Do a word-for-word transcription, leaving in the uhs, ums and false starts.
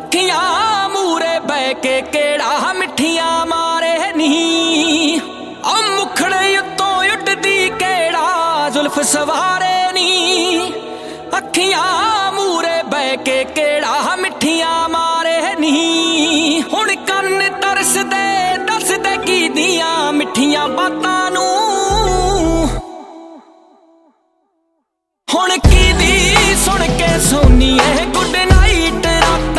ਅੱਖੀਆਂ ਮੂਰੇ ਬਹਿ ਕੇ ਕਿਹੜਾ ਮਿੱਠੀਆਂ ਮਾਰੇ ਨੀ। ਆ ਮੁਖੜੇ ਉੱਤੋਂ ਉੱਡਦੀ ਕਿਹੜਾ ਜ਼ੁਲਫ ਸਵਾਰੇ ਨੀ। ਅੱਖੀਆਂ ਮੂਰੇ ਬਹਿ ਕੇ